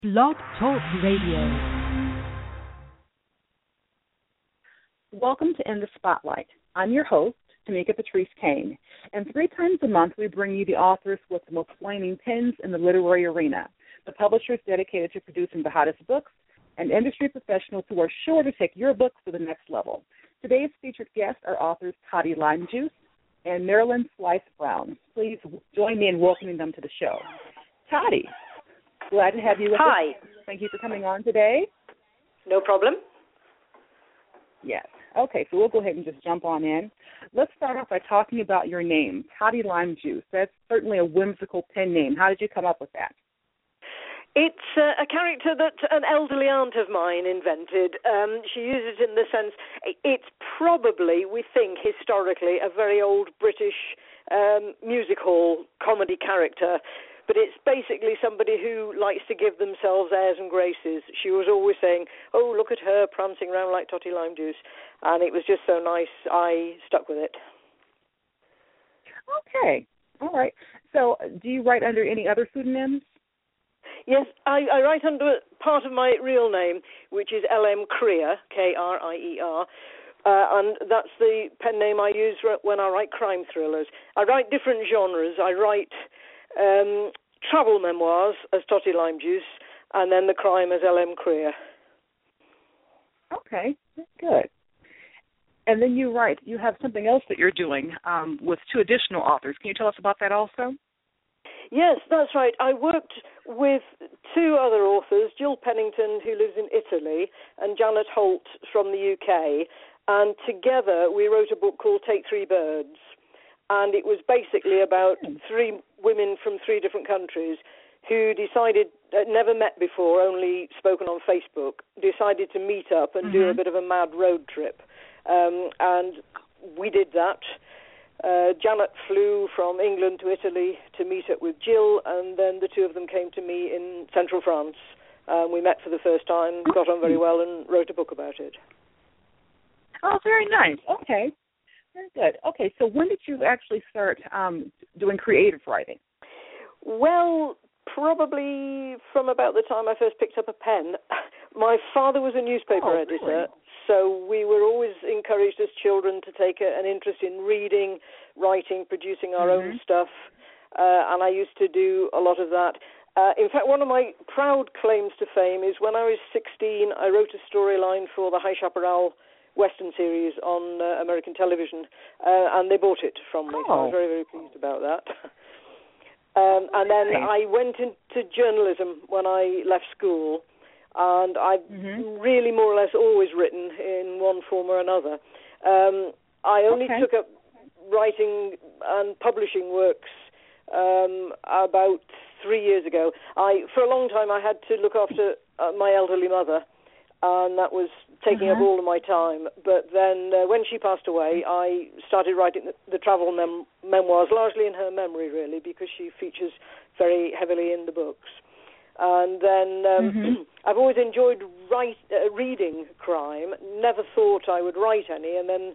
Blog Talk Radio. Welcome to In the Spotlight. I'm your host, Tamika Patrice Kane, and 3 times a month we bring you the authors with the most flaming pens in the literary arena, the publishers dedicated to producing the hottest books, and industry professionals who are sure to take your books to the next level. Today's featured guests are authors Toddy Limejuice and Marilyn Slice Brown. Please join me in welcoming them to the show. Toddy, glad to have you with us. Hi. Thank you for coming on today. No problem. Yes. Okay, so we'll go ahead and just jump on in. Let's start off by talking about your name, Toddy Limejuice. That's certainly a whimsical pen name. How did you come up with that? It's a character that an elderly aunt of mine invented. She uses it in the sense, it's probably, we think, historically, a very old British music hall comedy character. But it's basically somebody who likes to give themselves airs and graces. She was always saying, oh, look at her prancing around like Toddy Limejuice. And it was just so nice, I stuck with it. Okay. All right. So do you write under any other pseudonyms? Yes, I write under part of my real name, which is L.M. Krier, K-R-I-E-R. And that's the pen name I use when I write crime thrillers. I write different genres. I write travel memoirs as Toddy Limejuice, and then the crime as L.M. Krier. Okay, good. And then you have something else that you're doing with 2 additional authors. Can you tell us about that also? Yes, that's right. I worked with 2 other authors, Jill Pennington, who lives in Italy, and Janet Holt from the UK, and together we wrote a book called Take 3 Birds. And it was basically about 3 women from 3 different countries who decided, never met before, only spoken on Facebook, decided to meet up and do a bit of a mad road trip. And we did that. Janet flew from England to Italy to meet up with Jill, and then the 2 of them came to me in central France. We met for the first time, got on very well, and wrote a book about it. Oh, very nice. Okay. Very good. Okay, so when did you actually start doing creative writing? Well, probably from about the time I first picked up a pen. My father was a newspaper editor, so we were always encouraged as children to take an interest in reading, writing, producing our own stuff, and I used to do a lot of that. In fact, one of my proud claims to fame is when I was 16, I wrote a storyline for the High Chaparral Western series on American television, and they bought it from me. So I was very, very pleased about that. And then I went into journalism when I left school, and I've really more or less always written in one form or another. I only took up writing and publishing works about 3 years ago. For a long time I had to look after my elderly mother, and that was taking up all of my time. But then when she passed away, I started writing the travel memoirs, largely in her memory, really, because she features very heavily in the books. And then I've always enjoyed reading crime, never thought I would write any, and then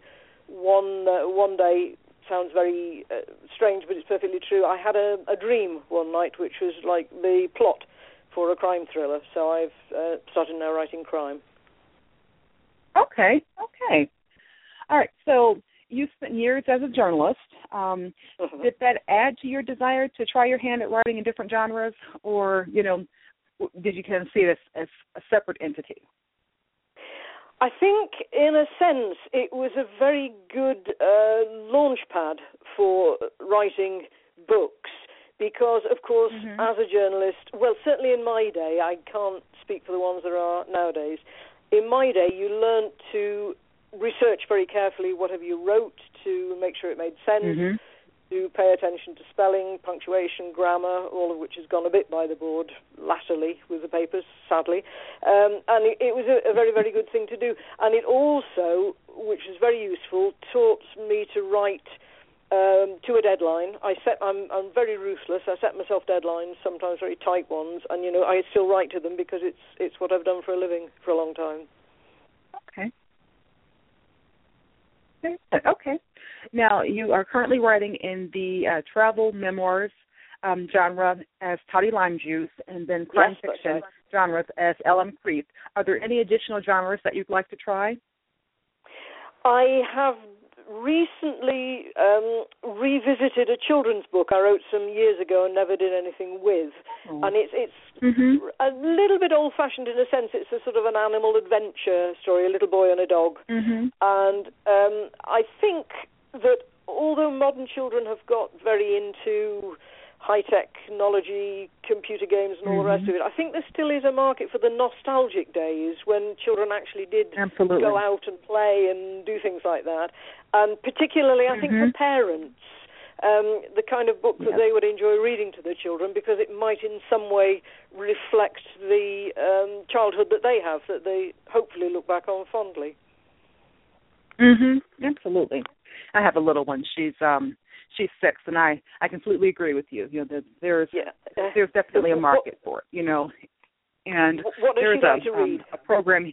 one day, sounds very strange, but it's perfectly true, I had a dream one night which was like the plot for a crime thriller, so I've started now writing crime. Okay. All right, so you spent years as a journalist. Did that add to your desire to try your hand at writing in different genres, or, did you kind of see it as a separate entity? I think, in a sense, it was a very good launch pad for writing books. Because, of course, as a journalist, well, certainly in my day, I can't speak for the ones that are nowadays, in my day you learned to research very carefully whatever you wrote to make sure it made sense, to pay attention to spelling, punctuation, grammar, all of which has gone a bit by the board latterly with the papers, sadly. And it was a very, very good thing to do. And it also, which was very useful, taught me to write to a deadline. I'm very ruthless. I set myself deadlines, sometimes very tight ones, and I still write to them because it's what I've done for a living for a long time. Okay. Now you are currently writing in the travel memoirs genre as Toddy Limejuice, and then crime fiction genres as L.M. Creed. Are there any additional genres that you'd like to try? I have recently revisited a children's book I wrote some years ago and never did anything with. Oh. And it's a little bit old-fashioned in a sense. It's a sort of an animal adventure story, a little boy and a dog. And I think that although modern children have got very into high-tech technology, computer games and all the rest of it, I think there still is a market for the nostalgic days when children actually did go out and play and do things like that. And particularly, I think, for parents, the kind of book that they would enjoy reading to their children, because it might in some way reflect the childhood that they have, that they hopefully look back on fondly. Absolutely. I have a little one. She's 6, and I completely agree with you. You know, there's definitely a market for it. You know, and what there's like to read? A program.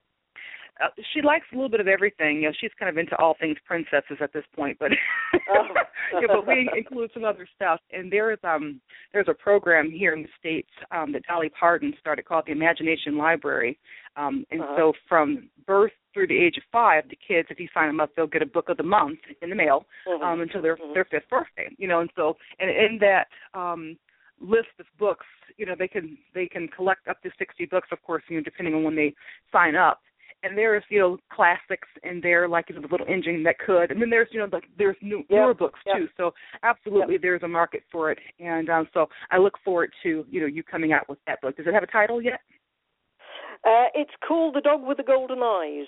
She likes a little bit of everything. You know, she's kind of into all things princesses at this point, but but we include some other stuff. And there's a program here in the States that Dolly Parton started called the Imagination Library. So from birth through the age of 5, the kids, if you sign them up, they'll get a book of the month in the mail until their 5th birthday. You know, and so in that list of books, you know, they can collect up to 60 books, of course, you know, depending on when they sign up. And there's, you know, classics in there, like, you know, the Little Engine That Could. And then there's, you know, there's newer books, too. So absolutely there's a market for it. And so I look forward to, you know, you coming out with that book. Does it have a title yet? It's called The Dog with the Golden Eyes.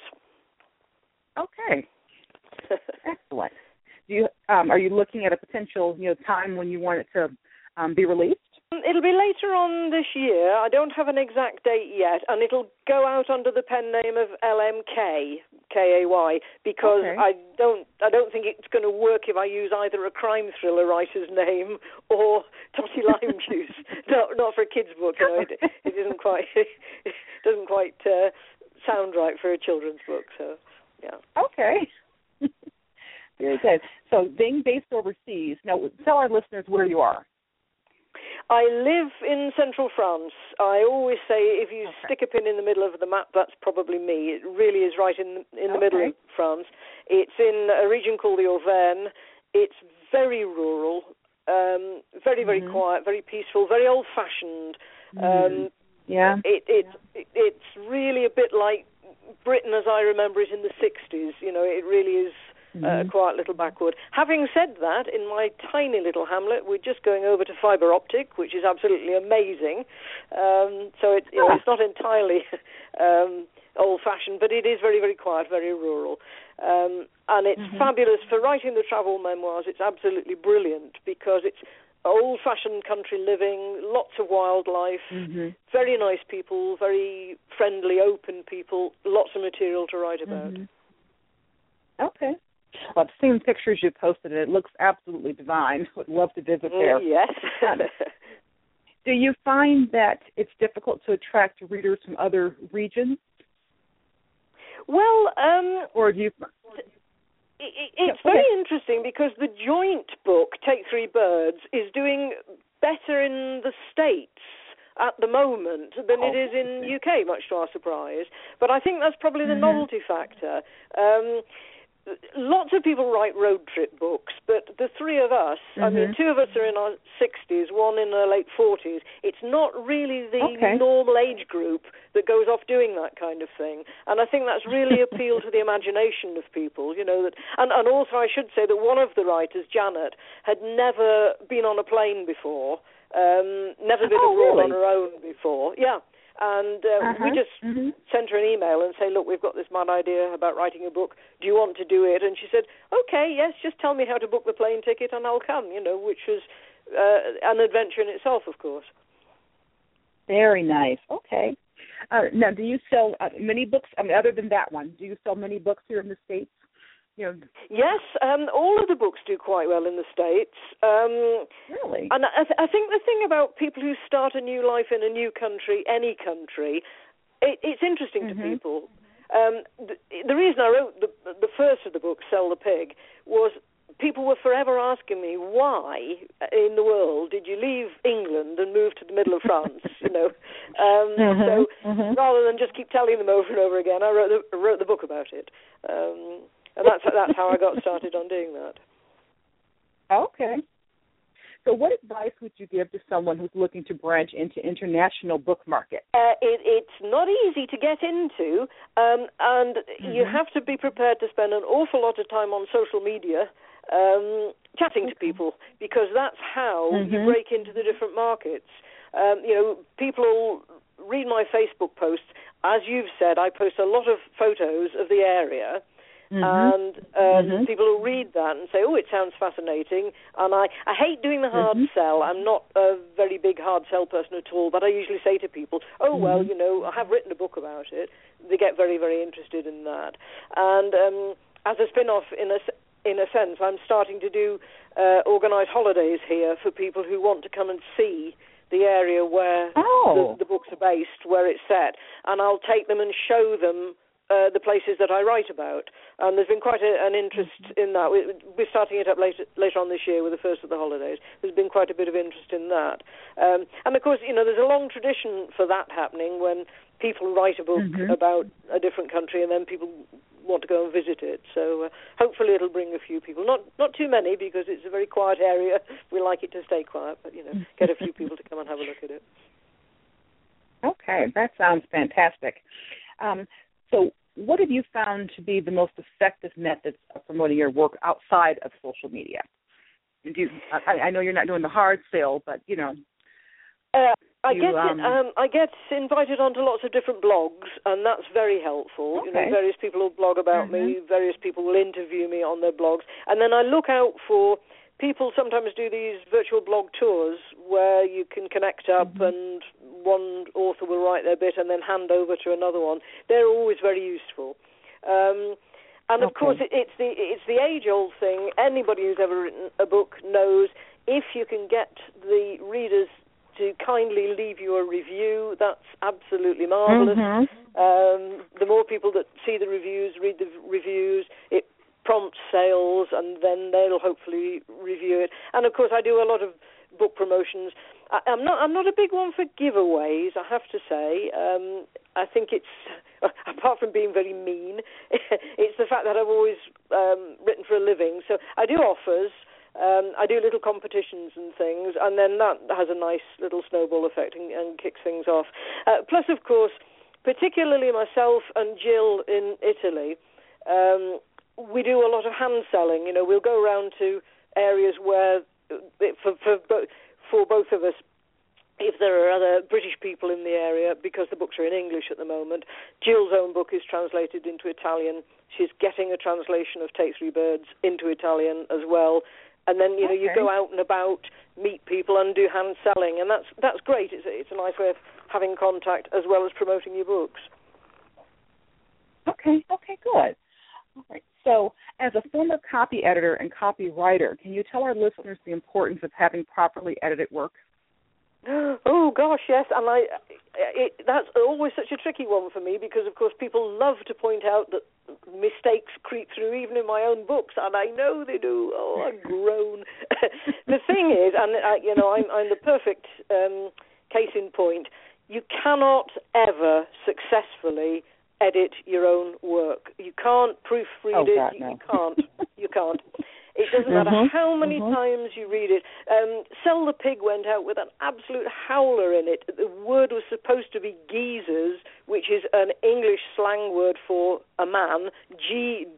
Okay. Excellent. Do you are you looking at a potential, you know, time when you want it to be released? It'll be later on this year. I don't have an exact date yet, and it'll go out under the pen name of LMK, Kay, because I don't think it's going to work if I use either a crime thriller writer's name or Totty Lime Juice. Not for a kid's book. You know, it isn't quite. It doesn't quite sound right for a children's book. So, yeah. Okay. Very good. So, being based overseas, now tell our listeners where you are. I live in central France. I always say if you stick a pin in the middle of the map, that's probably me. It really is right in the middle of France. It's in a region called the Auvergne. It's very rural, very, very quiet, very peaceful, very old-fashioned. It's really a bit like Britain as I remember it in the 60s. You know, it really is a quiet little backwood. Having said that, in my tiny little hamlet, we're just going over to fibre optic, which is absolutely amazing. So it's not entirely old-fashioned, but it is very, very quiet, very rural. And it's fabulous for writing the travel memoirs. It's absolutely brilliant because it's old-fashioned country living, lots of wildlife, very nice people, very friendly, open people, lots of material to write about. Okay. Well, I've seen pictures you posted, and it looks absolutely divine. Would love to visit there. Yes. Do you find that it's difficult to attract readers from other regions? Well, or do you? It's very interesting because the joint book, Take Three Birds, is doing better in the States at the moment than it is in the UK, much to our surprise. But I think that's probably the novelty factor. Lots of people write road trip books, but the three of us, I mean, two of us are in our 60s, one in her late 40s. It's not really the normal age group that goes off doing that kind of thing. And I think that's really appealed to the imagination of people, you know. That, and also I should say that one of the writers, Janet, had never been on a plane before, never been abroad on her own before. Yeah. And we just sent her an email and say, look, we've got this mad idea about writing a book. Do you want to do it? And she said, okay, yes, just tell me how to book the plane ticket and I'll come, you know, which was an adventure in itself, of course. Very nice. Okay. Now, do you sell many books? I mean, other than that one, do you sell many books here in the States? You know. Yes, all of the books do quite well in the States. Really? And I think the thing about people who start a new life in a new country, any country, it's interesting to people. The reason I wrote the first of the books, Sell the Pig, was people were forever asking me, why in the world did you leave England and move to the middle of France, So rather than just keep telling them over and over again, I wrote the book about it. And that's how I got started on doing that. Okay. So what advice would you give to someone who's looking to branch into international book market? It's not easy to get into, and you have to be prepared to spend an awful lot of time on social media chatting to people, because that's how you break into the different markets. People read my Facebook posts. As you've said, I post a lot of photos of the area. And people will read that and say, oh, it sounds fascinating. And I hate doing the hard sell. I'm not a very big hard sell person at all, but I usually say to people, oh, well, I have written a book about it. They get very, very interested in that. And as a spin-off, in a sense, I'm starting to do organised holidays here for people who want to come and see the area where the books are based, where it's set. And I'll take them and show them the places that I write about. And there's been quite an interest in that. We're starting it up later on this year with the first of the holidays. There's been quite a bit of interest in that. And, of course, there's a long tradition for that happening when people write a book about a different country and then people want to go and visit it. So hopefully it'll bring a few people. Not too many, because it's a very quiet area. We like it to stay quiet, but, get a few people to come and have a look at it. Okay, that sounds fantastic. So what have you found to be the most effective methods of promoting your work outside of social media? I know you're not doing the hard sale, but, I get invited onto lots of different blogs, and that's very helpful. Okay. Various people will blog about me, various people will interview me on their blogs, and then I look out for people. Sometimes do these virtual blog tours where you can connect up and one author will write their bit and then hand over to another one. They're always very useful. And of course, it's the age-old thing. Anybody who's ever written a book knows if you can get the readers to kindly leave you a review, that's absolutely marvellous. The more people that see the reviews, read the reviews, it prompts sales, and then they'll hopefully review it. And of course, I do a lot of book promotions. I'm not a big one for giveaways, I have to say. I think it's, apart from being very mean, it's the fact that I've always written for a living. So I do offers, I do little competitions and things, and then that has a nice little snowball effect and kicks things off. Plus, of course, particularly myself and Jill in Italy, we do a lot of hand selling. We'll go around to areas where, for both of us, if there are other British people in the area, because the books are in English at the moment. Jill's own book is translated into Italian. She's getting a translation of Take Three Birds into Italian as well. And then, you go out and about, meet people and do hand selling, and that's great. It's a nice way of having contact as well as promoting your books. Okay, good. All right. So, as a former copy editor and copywriter, can you tell our listeners the importance of having properly edited work? Oh, gosh, yes. And that's always such a tricky one for me because, of course, people love to point out that mistakes creep through even in my own books, and I know they do. Oh, I groan. The thing is, and, I'm the perfect case in point, you cannot ever successfully edit your own work. You can't proofread it. No. You can't. It doesn't matter how many times you read it. Sell the Pig went out with an absolute howler in it. The word was supposed to be geezers, which is an English slang word for a man, Geezers,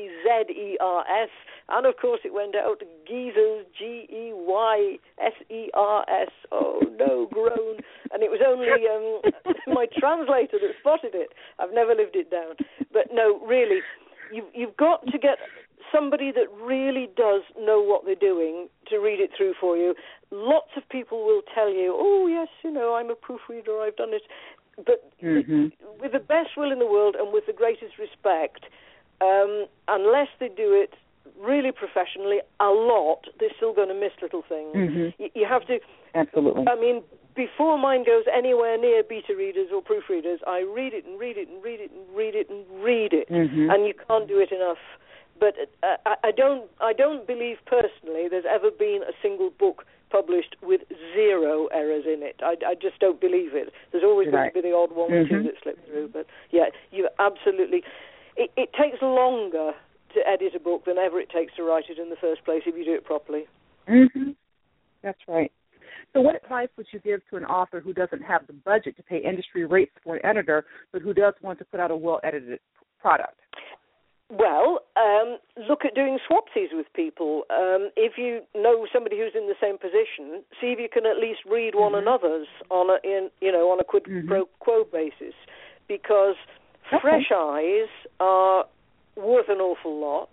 and of course it went out geezers, Geysers. Oh no, groan. And it was only my translator that spotted it. I've never lived it down. But no, really, you've got to get somebody that really does know what they're doing to read it through for you. Lots of people will tell you, oh, yes, I'm a proofreader, I've done it. But with the best will in the world and with the greatest respect, unless they do it really professionally, a lot, they're still going to miss little things. You have to... Absolutely. I mean, before mine goes anywhere near beta readers or proofreaders, I read it and read it and read it and read it and read it. And you can't do it enough. But I don't believe personally there's ever been a single book published with 0 errors in it. I just don't believe it. There's always going to be the odd one or two that slip through. But yeah, you absolutely. It takes longer to edit a book than ever it takes to write it in the first place if you do it properly. Mm-hmm. That's right. So what advice would you give to an author who doesn't have the budget to pay industry rates for an editor, but who does want to put out a well-edited product? Well, look at doing swapsies with people. If you know somebody who's in the same position, see if you can at least read one another's on a quid pro quo basis, because fresh eyes are worth an awful lot.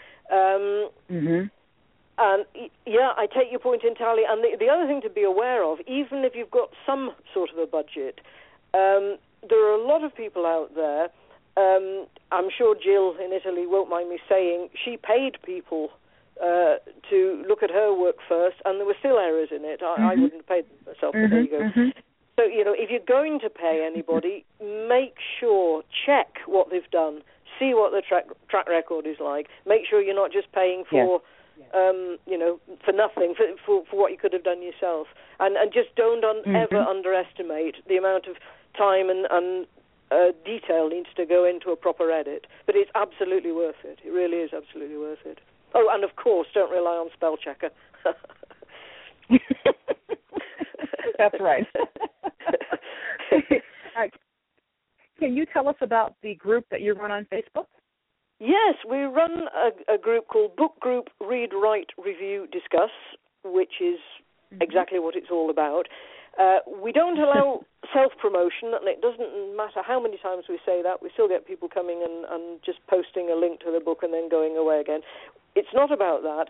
And yeah, I take your point entirely. And the other thing to be aware of, even if you've got some sort of a budget, there are a lot of people out there. I'm sure Jill in Italy won't mind me saying she paid people to look at her work first, and there were still errors in it. I wouldn't have paid them myself, but there you go. So, if you're going to pay anybody, make sure, check what they've done, see what their track record is like. Make sure you're not just paying for, for nothing, for what you could have done yourself. And just don't ever underestimate the amount of time and detail needs to go into a proper edit. But it's absolutely worth it. It really is absolutely worth it. Oh, and of course, don't rely on spell checker. That's right. Can you tell us about the group that you run on Facebook? Yes, we run a group called Book Group Read, Write, Review, Discuss, which is exactly what it's all about. We don't allow self-promotion, and it doesn't matter how many times we say that. We still get people coming and just posting a link to the book and then going away again. It's not about that.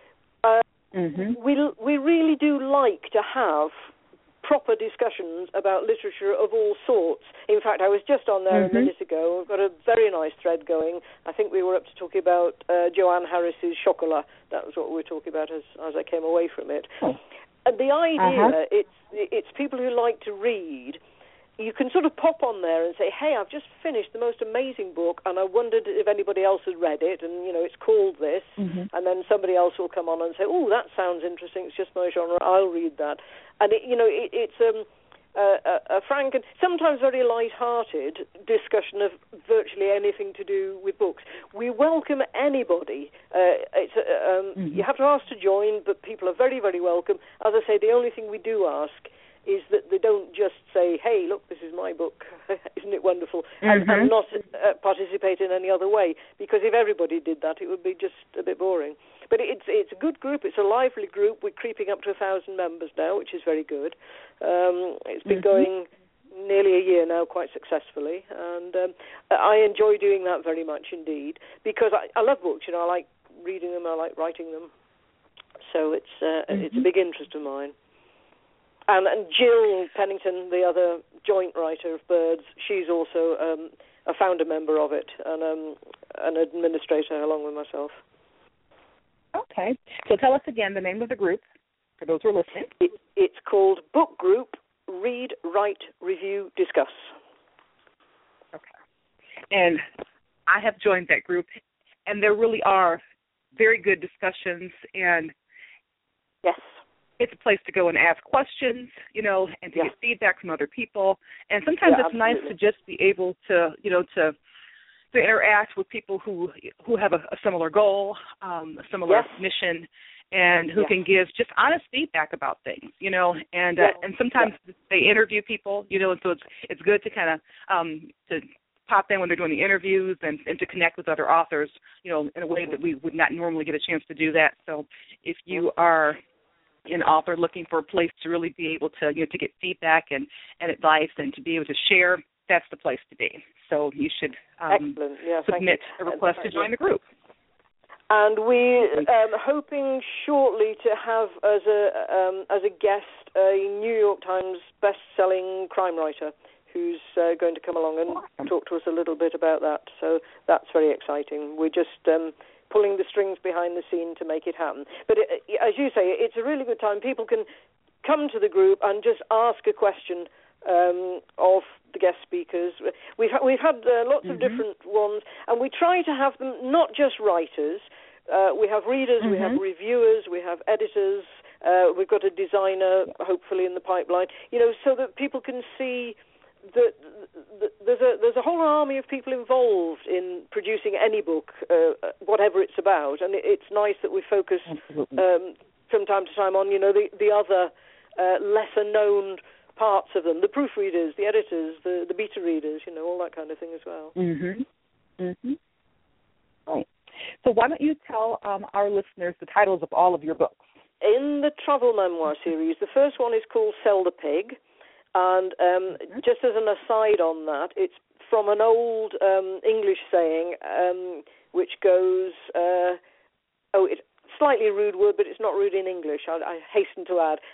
We really do like to have proper discussions about literature of all sorts. In fact, I was just on there a minute ago. We've got a very nice thread going. I think we were up to talking about Joanne Harris's Chocolat. That was what we were talking about as I came away from it. And the idea, it's people who like to read. You can sort of pop on there and say, hey, I've just finished the most amazing book, and I wondered if anybody else had read it, and, it's called this, and then somebody else will come on and say, oh, that sounds interesting, it's just my genre, I'll read that. And, it's a frank and sometimes very light-hearted discussion of virtually anything to do with books. We welcome anybody. You have to ask to join, but people are very, very welcome. As I say, the only thing we do ask is that they don't just say, hey, look, this is my book, isn't it wonderful, and not participate in any other way, because if everybody did that, it would be just a bit boring. But it's a good group, it's a lively group. We're creeping up to 1,000 members now, which is very good. It's been going nearly a year now quite successfully, and I enjoy doing that very much indeed, because I love books, I like reading them, I like writing them, so it's a big interest of mine. And Jill Pennington, the other joint writer of Birds, she's also a founder member of it and an administrator along with myself. Okay. So tell us again the name of the group for those who are listening. It's called Book Group Read, Write, Review, Discuss. Okay. And I have joined that group, and there really are very good discussions, and yes, it's a place to go and ask questions, and to get feedback from other people. And sometimes it's nice to just be able to, to interact with people who have a similar goal, a similar mission, and who can give just honest feedback about things, And sometimes they interview people, and so it's good to kind of to pop in when they're doing the interviews and to connect with other authors, in a way that we would not normally get a chance to do that. So if you are an author looking for a place to really be able to, to get feedback and advice and to be able to share, that's the place to be. So you should submit a request to join the group. And we're hoping shortly to have as a guest a New York Times best-selling crime writer who's going to come along and talk to us a little bit about that. So that's very exciting. We're just pulling the strings behind the scene to make it happen. But as you say, it's a really good time. People can come to the group and just ask a question of the guest speakers. we've had lots of different ones, and we try to have them not just writers. We have readers, we have reviewers, we have editors. We've got a designer, hopefully, in the pipeline. So that people can see that there's a whole army of people involved in producing any book, whatever it's about, and it's nice that we focus from time to time on the other lesser known parts of them, the proofreaders, the editors, the beta readers, all that kind of thing as well. Right. So why don't you tell our listeners the titles of all of your books? In the travel memoir series, the first one is called Sell the Pig, and just as an aside on that, it's from an old English saying which goes, it's a slightly rude word, but it's not rude in English, I hasten to add.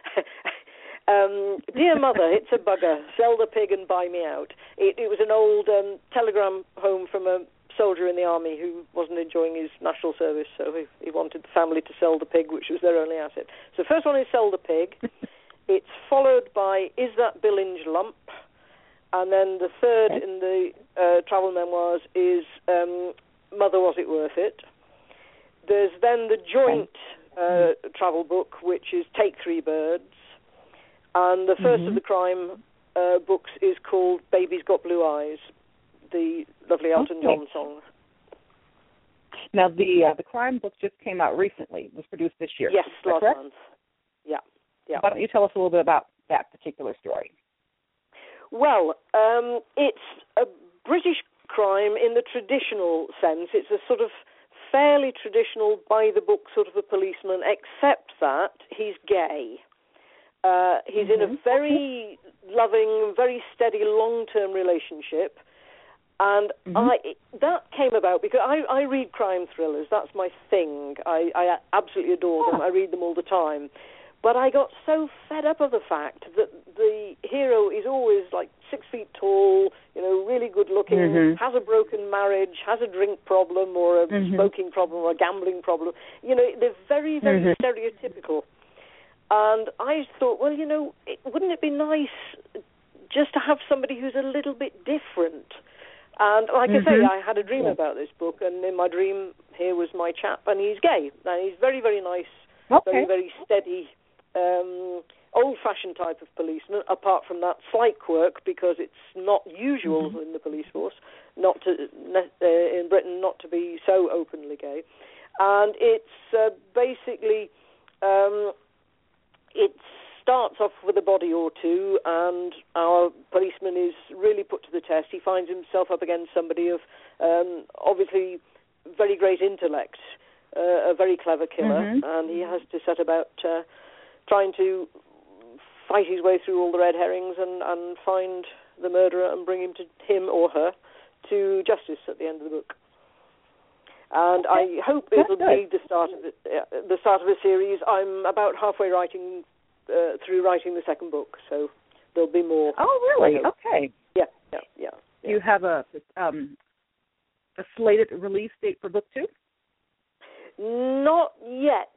Dear mother, it's a bugger, sell the pig and buy me out. It was an old telegram home from a soldier in the army who wasn't enjoying his national service, so he wanted the family to sell the pig, which was their only asset. So the first one is Sell the Pig. It's followed by Is That Billinge Lump? And then the third in the travel memoirs is Mother, Was It Worth It? There's then the joint travel book, which is Take Three Birds. And the first of the crime books is called Baby's Got Blue Eyes, the lovely Elton John song. Now, the crime book just came out recently. It was produced this year. Yes, last month. Yeah. Why don't you tell us a little bit about that particular story? Well, it's a British crime in the traditional sense. It's a sort of fairly traditional, by-the-book sort of a policeman, except that he's gay. He's in a very loving, very steady, long-term relationship. And that came about because I read crime thrillers. That's my thing. I absolutely adore them. I read them all the time. But I got so fed up of the fact that the hero is always like 6 feet tall, really good looking, has a broken marriage, has a drink problem or a smoking problem or a gambling problem. They're very, very stereotypical. And I thought, well, wouldn't it be nice just to have somebody who's a little bit different? And like I say, I had a dream about this book, and in my dream, here was my chap, and he's gay. And he's very, very nice, very, very steady, old-fashioned type of policeman, apart from that slight quirk, because it's not usual in the police force, in Britain, not to be so openly gay. And it's basically... it starts off with a body or two, and our policeman is really put to the test. He finds himself up against somebody of obviously very great intellect, a very clever killer, and he has to set about trying to fight his way through all the red herrings and find the murderer and bring him or her to justice at the end of the book. And I hope it'll be the start of a series. I'm about halfway through writing the second book, so there'll be more. Oh, really? Okay. Yeah. Do you have a slated release date for book 2? Not yet.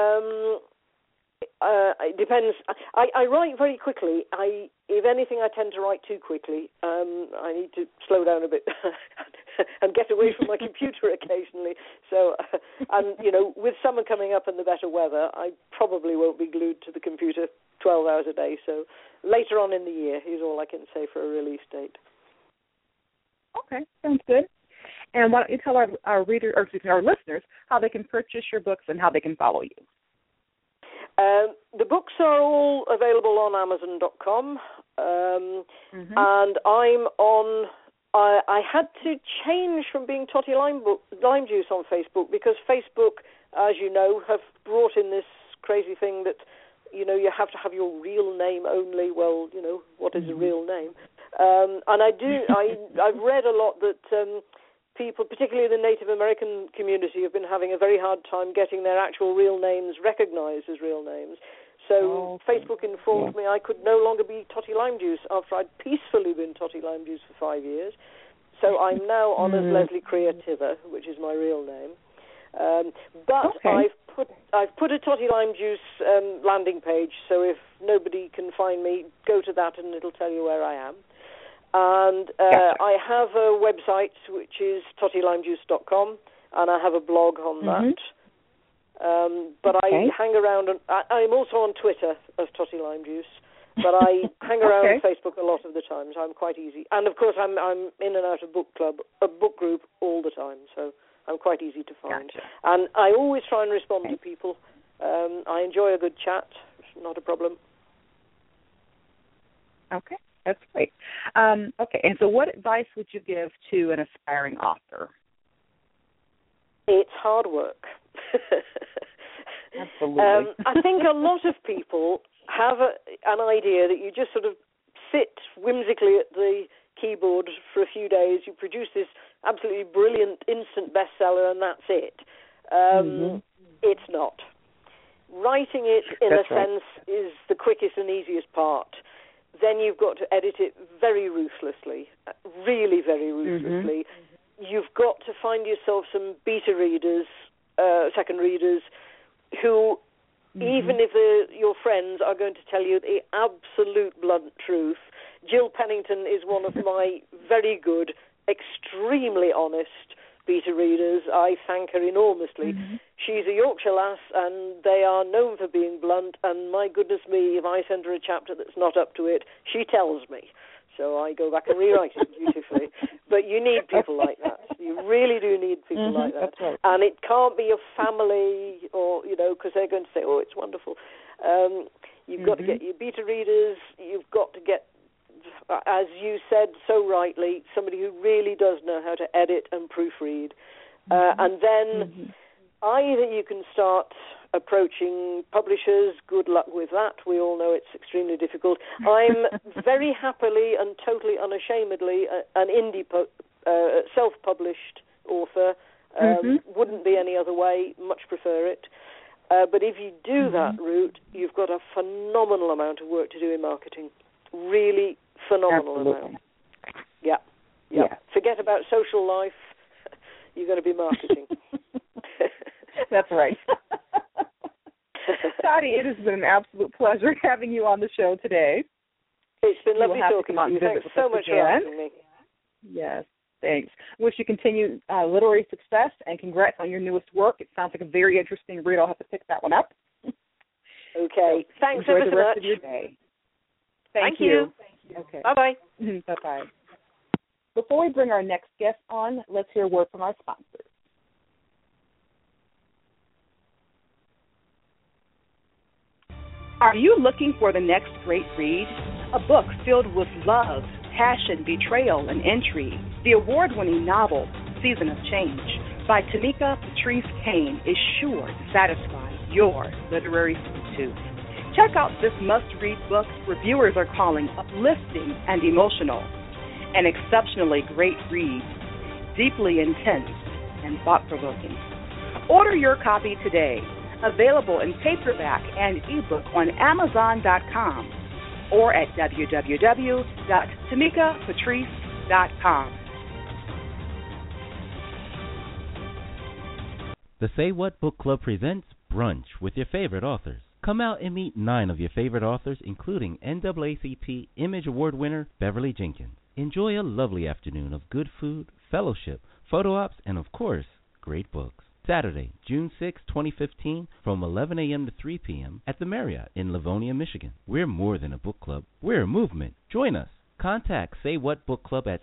It depends. I write very quickly. If anything, I tend to write too quickly. I need to slow down a bit and get away from my computer occasionally. So, and with summer coming up and the better weather, I probably won't be glued to the computer 12 hours a day. So later on in the year is all I can say for a release date. Okay, sounds good. And why don't you tell our readers, or our listeners, how they can purchase your books and how they can follow you? The books are all available on Amazon.com, and I'm on. I had to change from being Totty Lime Juice on Facebook because Facebook, as you know, have brought in this crazy thing that you have to have your real name only. Well, what is a real name? And I've read a lot that. People, particularly the Native American community, have been having a very hard time getting their actual real names recognized as real names. So Facebook informed me I could no longer be Totty Lime Juice after I'd peacefully been Totty Lime Juice for 5 years. So I'm now on as Leslie Creativa, which is my real name. But I've put a Totty Lime Juice landing page, so if nobody can find me, go to that and it'll tell you where I am. And Gotcha. I have a website, which is tottylimejuice.com, and I have a blog on that. But I hang around, and I'm also on Twitter as Totty Lime Juice, but I hang around Facebook a lot of the time, so I'm quite easy. And, of course, I'm in and out of a book group all the time, so I'm quite easy to find. Gotcha. And I always try and respond to people. I enjoy a good chat. It's not a problem. Okay, that's great. Okay, and so what advice would you give to an aspiring author? It's hard work. Absolutely. I think a lot of people have an idea that you just sort of sit whimsically at the keyboard for a few days, you produce this absolutely brilliant instant bestseller, and that's it. It's not. Writing it, in a sense, is the quickest and easiest part. Then you've got to edit it very ruthlessly, really very ruthlessly. You've got to find yourself some beta readers, second readers, who, even if your friends are going to tell you the absolute blunt truth, Jill Pennington is one of my very good, extremely honest beta readers. I thank her enormously. She's a Yorkshire lass, and they are known for being blunt, and my goodness me, if I send her a chapter that's not up to it, she tells me. So I go back and rewrite it beautifully. But you need people like that. You really do need people like that. That's right. And it can't be your family or, because they're going to say, oh, it's wonderful. You've got to get your beta readers. You've got to get, as you said so rightly, somebody who really does know how to edit and proofread. And then either you can start approaching publishers. Good luck with that. We all know it's extremely difficult. I'm very happily and totally unashamedly an indie self-published author. Wouldn't be any other way. Much prefer it. But if you do that route, you've got a phenomenal amount of work to do in marketing. Really phenomenal amount. Yeah. Forget about social life. You're going to be marketing. That's right. Totty, it has been an absolute pleasure having you on the show today. It's been lovely talking to you. Thanks so much for having me. Yes, thanks. Wish you continued literary success, and congrats on your newest work. It sounds like a very interesting read. I'll have to pick that one up. Okay. So thanks ever so the rest much. of your day. Thank you. Okay. Bye-bye. Bye-bye. Before we bring our next guest on, let's hear a word from our sponsors. Are you looking for the next great read? A book filled with love, passion, betrayal, and intrigue. The award-winning novel, Season of Change, by Tamika Patrice Kane, is sure to satisfy your literary sweet tooth. Check out this must-read book reviewers are calling uplifting and emotional. An exceptionally great read, deeply intense and thought-provoking. Order your copy today. Available in paperback and ebook on Amazon.com or at www.tamikapatrice.com. The Say What Book Club presents Brunch with your favorite authors. Come out and meet 9 of your favorite authors, including NAACP Image Award winner Beverly Jenkins. Enjoy a lovely afternoon of good food, fellowship, photo ops, and, of course, great books. Saturday, June 6, 2015, from 11 a.m. to 3 p.m. at the Marriott in Livonia, Michigan. We're more than a book club. We're a movement. Join us. Contact Say What Book Club at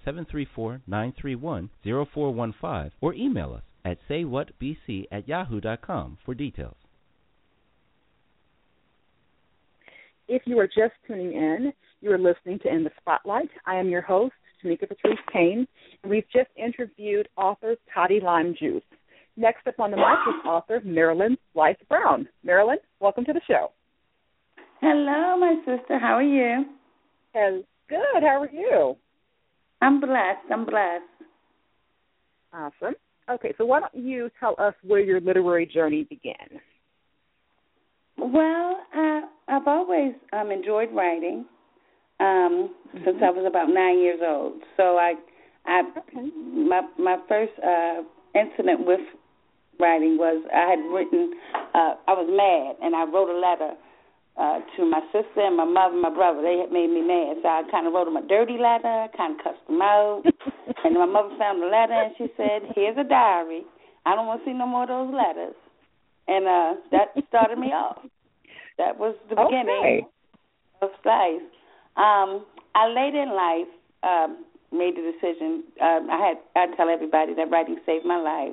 734-931-0415 or email us at saywhatbc@yahoo.com for details. If you are just tuning in, you are listening to In the Spotlight. I am your host, Tamika Patrice Kane, and we've just interviewed author Totty Lime Juice. Next up on the mic is author Marilyn Blythe Brown. Marilyn, welcome to the show. Hello, my sister. How are you? Good. How are you? I'm blessed. Awesome. Okay, so why don't you tell us where your literary journey began? Well, I've always enjoyed writing since I was about 9 years old. So my first incident with writing was I had written, I was mad, and I wrote a letter to my sister and my mother and my brother. They had made me mad, so I kind of wrote them a dirty letter, kind of cussed them out. And my mother found the letter, and she said, "Here's a diary. I don't want to see no more of those letters." And that started me off. That was the beginning of life. I later in life made the decision. I tell everybody that writing saved my life.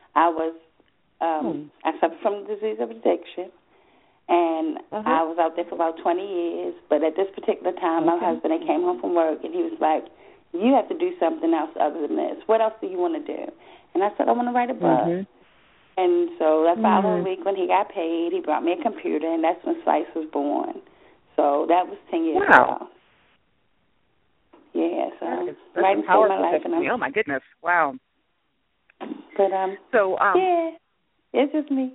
I suffered from the disease of addiction, and I was out there for about 20 years. But at this particular time, my husband had came home from work, and he was like, "You have to do something else other than this. What else do you want to do?" And I said, "I want to write a book." And so that following week when he got paid, he brought me a computer, and that's when Slice was born. So that was 10 years ago. Yeah, so writing saved my life. Oh, my goodness. Wow. But, yeah, it's just me.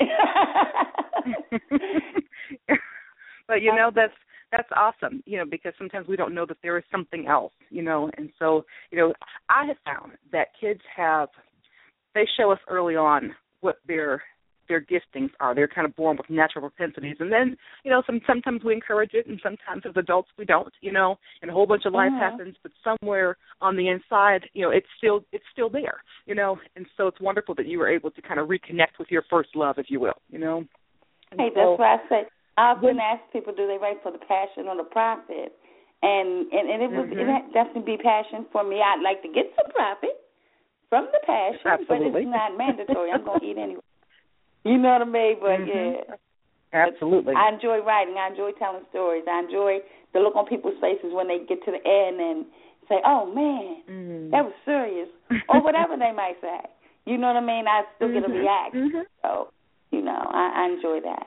But, that's awesome, because sometimes we don't know that there is something else, and so, I have found that kids they show us early on what their giftings are. They're kind of born with natural propensities, and then, sometimes we encourage it, and sometimes as adults we don't, and a whole bunch of life happens, but somewhere on the inside, it's still there, and so it's wonderful that you were able to kind of reconnect with your first love, if you will, Hey, that's why I say, I often ask people, do they write for the passion or the profit? And it would definitely be passion for me. I'd like to get some profit from the passion, but it's not mandatory. I'm going to eat anyway. You know what I mean? But, yeah. Absolutely. I enjoy writing. I enjoy telling stories. I enjoy the look on people's faces when they get to the end and say, "Oh, man, that was serious," or whatever they might say. You know what I mean? I still get a reaction. So, I enjoy that.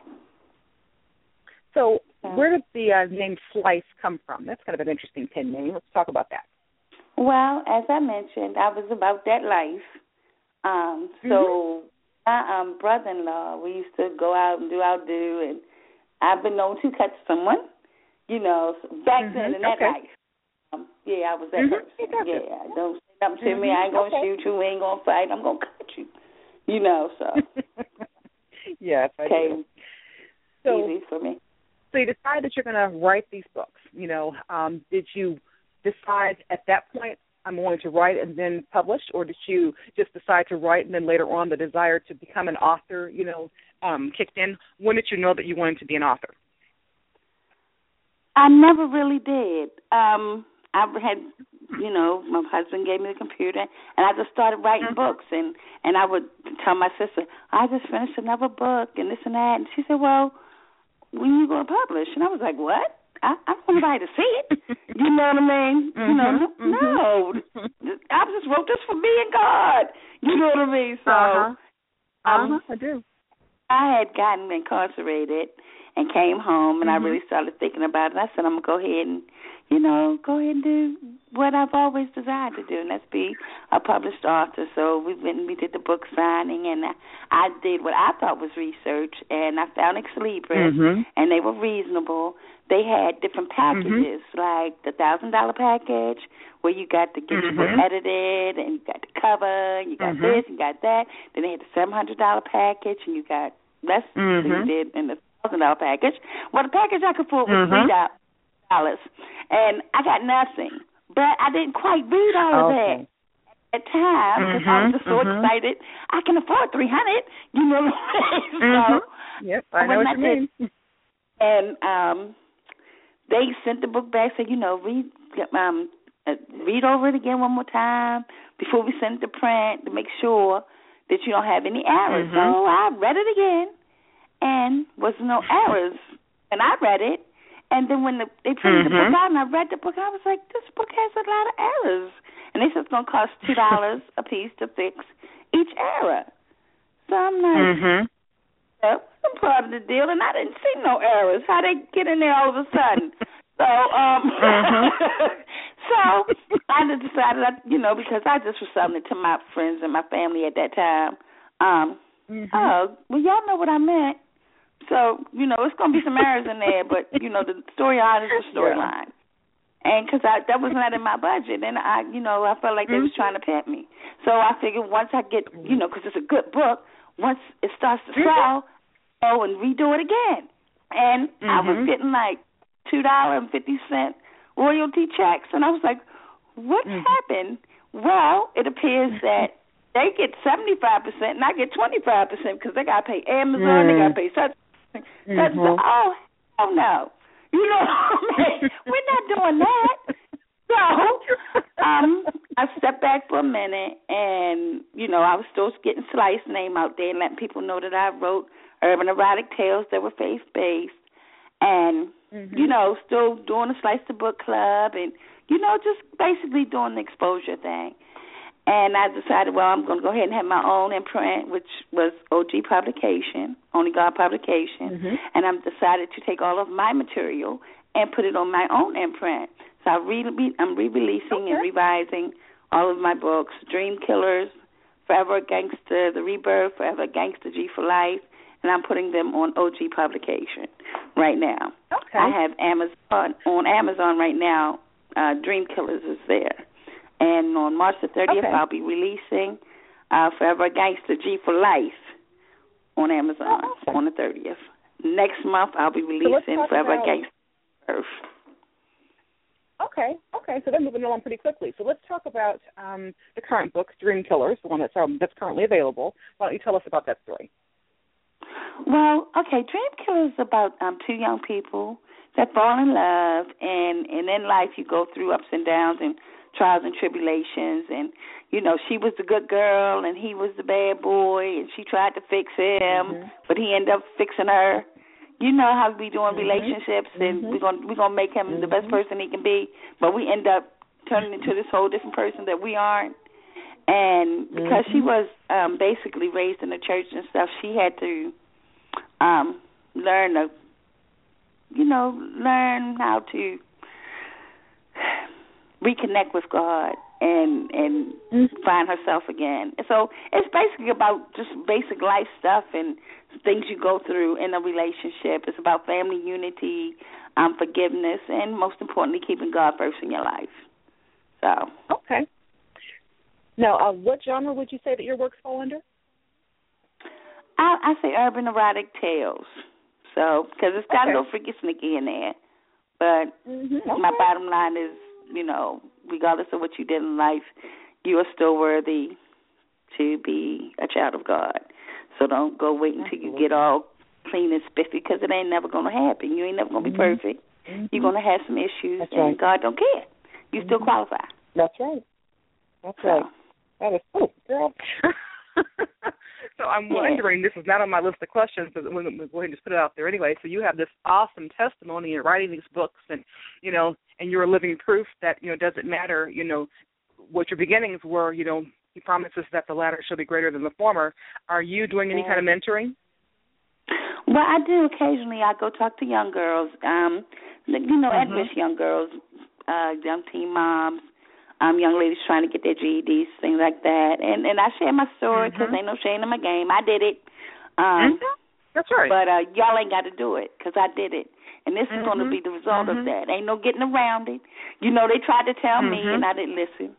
So where did the name Slice come from? That's kind of an interesting pen name. Let's talk about that. Well, as I mentioned, I was about that life. So my brother-in-law, we used to go out and do our due, and I've been known to cut someone, back then in that life. I was that person. Yeah, don't say something to me. I ain't going to shoot you. We ain't going to fight. I'm going to cut you. So. Yes, I do. So, easy for me. So you decide that you're going to write these books. Did you decide at that point, I'm going to write and then publish, or did you just decide to write and then later on the desire to become an author, kicked in? When did you know that you wanted to be an author? I never really did. I had, my husband gave me the computer, and I just started writing books, and I would tell my sister, I just finished another book and this and that, and she said, well, when are you going to publish? And I was like, what? I don't want anybody to see it. You know what I mean? No. I just wrote this for me and God. You know what I mean? So, I do. I had gotten incarcerated and came home, and I really started thinking about it. I said, I'm going to go ahead and, do what I've always desired to do, and that's be a published author. So we went and we did the book signing, and I did what I thought was research, and I found Ex Libris, and they were reasonable. They had different packages, like the $1,000 package, where you got to get your book edited, and you got the cover, and you got this, and you got that. Then they had the $700 package, and you got less than you did in the $1,000 package. Well, the package I could afford was $3, and I got nothing. But I didn't quite read all of that at the time because I was just so excited. I can afford $300, you know what I mean? Yep, I know what you mean. And they sent the book back, said, read over it again one more time before we send it to print to make sure that you don't have any errors. So I read it again, and was no errors. And I read it, and then when they printed the book out and I read the book, I was like, this book has a lot of errors. And they said it's going to cost $2 a piece to fix each error. So I'm like, I'm part of the deal, and I didn't see no errors. How they get in there all of a sudden? So, so I just decided, because I just was selling it to my friends and my family at that time. Oh, well, y'all know what I meant. So, it's going to be some errors in there, but, the storyline is the storyline. And because that was not in my budget, and I felt like they was trying to pimp me. So I figured once I get, because it's a good book, once it starts to sell, and redo it again. And I was getting like $2.50 royalty checks, and I was like, what happened? Well, it appears that they get 75% and I get 25% because they got to pay Amazon, they got to pay such. Oh, hell no. You know what I mean? We're not doing that. So I stepped back for a minute, and, you know, I was still getting Slice's name out there and letting people know that I wrote urban erotic tales that were faith-based, and, you know, still doing the Slice the Book Club and, you know, just basically doing the exposure thing. And I decided, well, I'm going to go ahead and have my own imprint, which was OG Publication, Only God Publication, and I've decided to take all of my material and put it on my own imprint. So I'm re-releasing and revising all of my books, Dream Killers, Forever Gangster, The Rebirth, Forever Gangster G for Life, and I'm putting them on OG Publication right now. Okay. I have on Amazon right now, Dream Killers is there. And on March the 30th, I'll be releasing Forever Gangster G for Life on Amazon on the 30th. Next month, I'll be releasing Forever Gangster Earth. Okay, so they're moving along pretty quickly. So let's talk about the current book, Dream Killers, the one that's currently available. Why don't you tell us about that story? Well, okay, Dream Killers is about two young people that fall in love, and in life you go through ups and downs and trials and tribulations, and, you know, she was the good girl and he was the bad boy, and she tried to fix him, but he ended up fixing her. You know how we do in relationships, and we're gonna make him the best person he can be, but we end up turning into this whole different person that we aren't. And because she was basically raised in the church and stuff, she had to learn how to reconnect with God and find herself again. So it's basically about just basic life stuff and things you go through in a relationship. It's about family unity, forgiveness, and most importantly, keeping God first in your life. So. Okay. Now, what genre would you say that your works fall under? I say urban erotic tales. So, because it's got a little freaky sneaky in there. But my bottom line is, you know, regardless of what you did in life, you are still worthy to be a child of God. So don't go wait until you get all clean and spiffy, because it ain't never going to happen. You ain't never going to be perfect. You're going to have some issues, and God don't care. You still qualify. That's right. Right. That is cool, girl. So I'm wondering, this is not on my list of questions, but we'll go ahead and just put it out there anyway. So you have this awesome testimony in writing these books, and, you know, and you're a living proof that, you know, it doesn't matter, you know, what your beginnings were, you know, he promises that the latter shall be greater than the former. Are you doing any kind of mentoring? Well, I do occasionally. I go talk to young girls, you know, at-risk young girls, young teen moms, young ladies trying to get their GEDs, things like that. And I share my story because ain't no shame in my game. I did it. That's right. But y'all ain't got to do it because I did it. And this is going to be the result of that. Ain't no getting around it. You know, they tried to tell me and I didn't listen.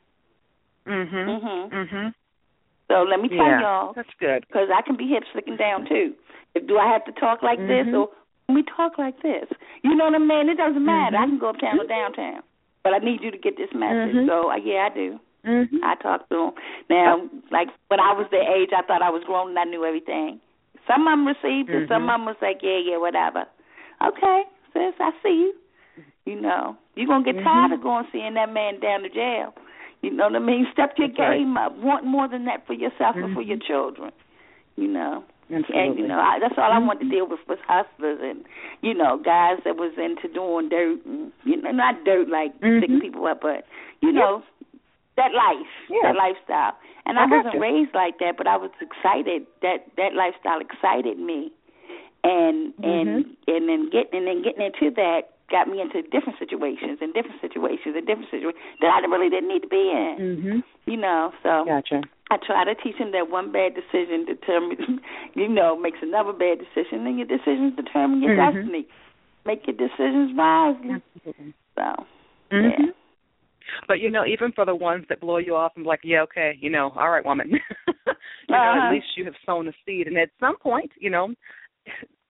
So let me tell y'all. That's good. Because I can be hip slicking down too. Do I have to talk like this, or can we talk like this? You know what I mean? It doesn't matter. I can go uptown or downtown. But I need you to get this message. So, yeah, I do. I talk to them. Now, like, when I was their age, I thought I was grown and I knew everything. Some of them received it. Some of them was like, yeah, whatever. Okay, sis, I see you. You know, you're going to get tired of going seeing that man down to jail. You know what I mean? Step your game up. Want more than that for yourself and for your children. You know. Absolutely. And, you know, that's all I wanted to deal with was hustlers and, you know, guys that was into doing dirt. And, you know, not dirt like sticking people up, but, you know, that life, that lifestyle. And I wasn't raised like that, but I was excited. That lifestyle excited me. And then getting into that got me into different situations that I really didn't need to be in. You know, so I try to teach them that one bad decision makes another bad decision, and your decisions determine your destiny. Make your decisions wisely. So, yeah. But, you know, even for the ones that blow you off and be like, yeah, okay, you know, all right, woman. You know, at least you have sown a seed. And at some point, you know,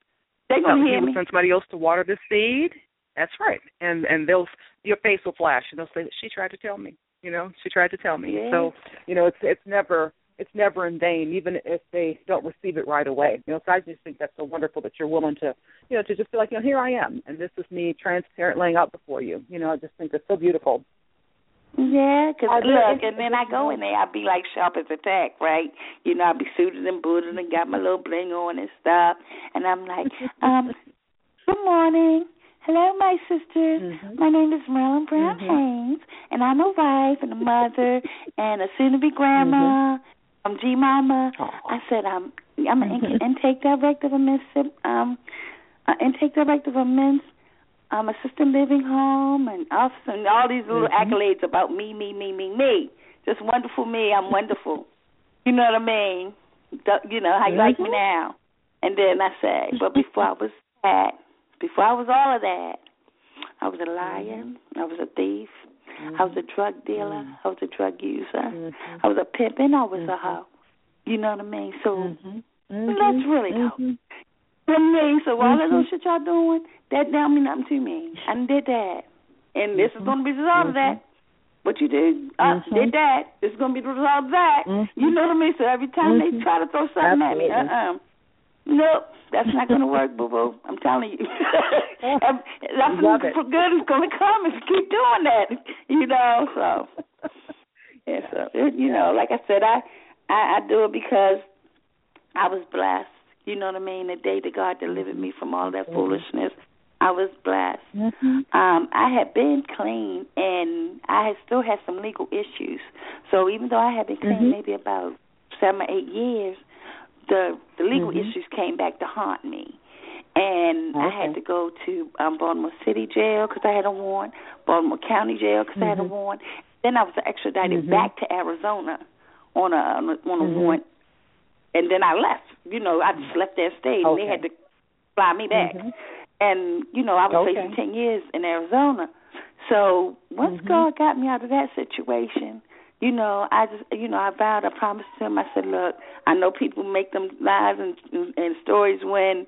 They're going to hear me. Send somebody else to water the seed. That's right. And your face will flash, and they'll say, she tried to tell me. She tried to tell me. Yeah. So, it's never in vain, even if they don't receive it right away. So I just think that's so wonderful that you're willing to, to just be like, here I am, and this is me transparent laying out before you. I just think that's so beautiful. Yeah, because look, and then I go in there, I be like sharp as a tack, right? I be suited and booted and got my little bling on and stuff, and I'm like, good morning. Hello, my sisters. Mm-hmm. My name is Marilyn Brown Haynes, and I'm a wife and a mother and a soon-to-be grandma. I'm G-Mama. I said I'm an intake director of a men's assisted living home, and all these little accolades about me. Just wonderful me. I'm wonderful. You know what I mean? How you like me now? And then I say, but before I was all of that, I was a liar. I was a thief. I was a drug dealer. I was a drug user. I was a pimp, and I was a hoe. You know what I mean? So that's really dope. For me, so all that little shit y'all doing, that don't mean nothing to me. I did that. And this is going to be the result of that. What you did, did that. This is going to be the result of that. You know what I mean? So every time they try to throw something at me, nope, that's not going to work, boo-boo. I'm telling you. Nothing for good is going to come if you keep doing that. So. Yeah, so, like I said, I do it because I was blessed. You know what I mean? The day that God delivered me from all that foolishness, I was blessed. I had been clean, and I still had some legal issues. So even though I had been clean maybe about 7 or 8 years, the legal issues came back to haunt me. And I had to go to Baltimore City Jail because I had a warrant, Baltimore County Jail because I had a warrant. Then I was extradited back to Arizona on a warrant. And then I left. I just left there and stayed, and they had to fly me back. And, I was facing 10 years in Arizona. So once God got me out of that situation, I vowed, I promised him, I said, look, I know people make them lies and stories when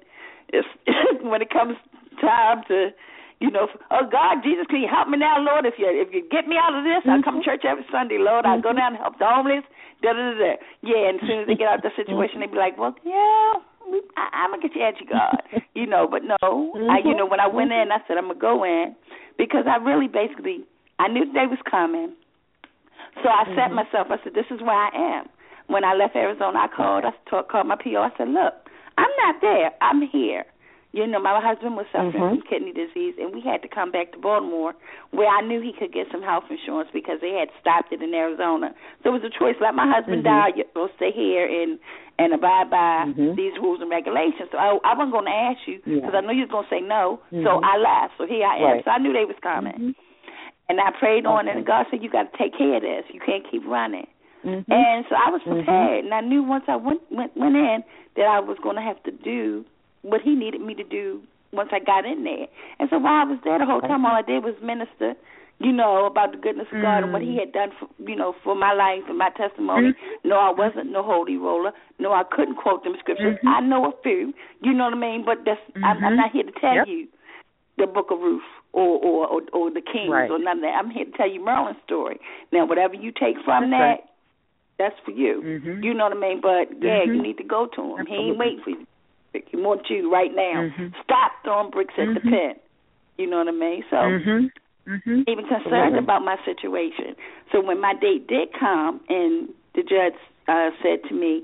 it comes time to, oh, God, Jesus, can you help me now, Lord? If you get me out of this, I'll come to church every Sunday, Lord. I'll go down and help the homeless. Da-da-da-da. Yeah, and as soon as they get out of the situation, they be like, well, yeah, I'm going to get you at you, God. But no, when I went in, I said, I'm going to go in because I really basically, I knew the day was coming. So I set myself, I said, this is where I am. When I left Arizona, I called my PO. I said, look, I'm not there. I'm here. My husband was suffering from kidney disease, and we had to come back to Baltimore where I knew he could get some health insurance because they had stopped it in Arizona. So it was a choice. Let my husband die, you'll stay here and abide by these rules and regulations. So I wasn't going to ask you because I knew you was going to say no. So I left. So here I am. Right. So I knew they was coming. And I prayed on it, and God said, you got to take care of this. You can't keep running. And so I was prepared, and I knew once I went in that I was going to have to do what he needed me to do once I got in there. And so while I was there the whole time, all I did was minister, about the goodness of God and what he had done for my life and my testimony. No, I wasn't no holy roller. No, I couldn't quote them scriptures. I know a few, you know what I mean? But I'm not here to tell you the Book of Ruth or the Kings or none of that. I'm here to tell you Merlin's story. Now, whatever you take from that's for you. You know what I mean? But, you need to go to him. Absolutely. He ain't waiting for you. He wants you right now. Stop throwing bricks at the pen. You know what I mean? So even concerned about my situation. So when my date did come and the judge said to me,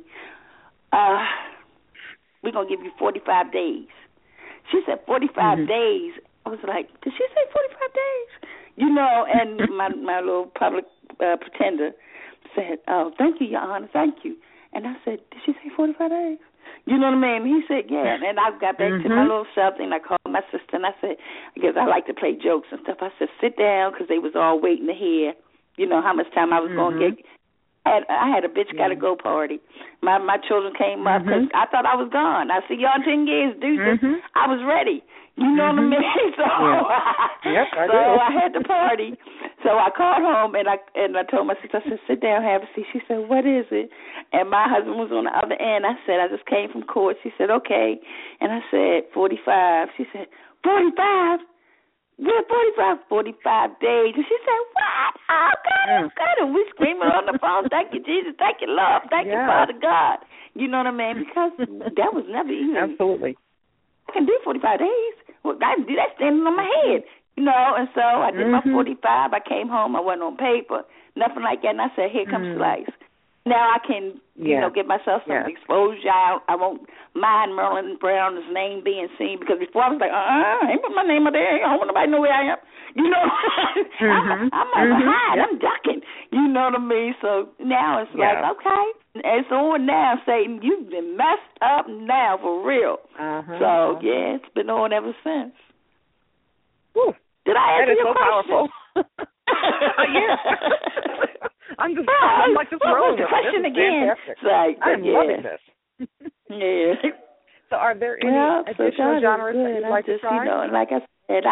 we're going to give you 45 days. She said 45 days. I was like, did she say 45 days? And my little public pretender said, oh, thank you, Your Honor, thank you. And I said, did she say 45 days? You know what I mean? He said, yeah. And I got back to my little self thing. I called my sister, and I said, because I like to play jokes and stuff. I said, sit down, because they was all waiting to hear, how much time I was going to get. I had a bitch gotta go party. My children came up because I thought I was gone. I see y'all in 10 years, deuces. I was ready. You know what I mean? So, I so I had the party. So I called home and I told my sister, I said, sit down, have a seat. She said, what is it? And my husband was on the other end. I said, I just came from court. She said, okay. And I said, 45. She said, 45? Yeah, 45 days. And she said, what? Oh, God, oh, God. And we screaming on the phone, thank you, Jesus, thank you, Lord, thank you, Father God. You know what I mean? Because that was never even. Absolutely. I can do 45 days. Well, I can do that standing on my head. You know, and so I did my 45. I came home. I wasn't on paper, nothing like that. And I said, here comes Slice. Now I can, you know, give myself some exposure. I won't mind Merlin Brown's name being seen, because before I was like, I ain't put my name up there. I don't want nobody to know where I am. You know, I'm hiding. I'm ducking. You know what I mean? So now it's like, okay, it's on now, Satan. You've been messed up now for real. So, yeah, it's been on ever since. Whew. Did I answer your question? Powerful. Yeah. I'm just rolling the question again. Like, I'm loving this. Yeah. So are there any additional genres that you'd like to try? You know, like I said,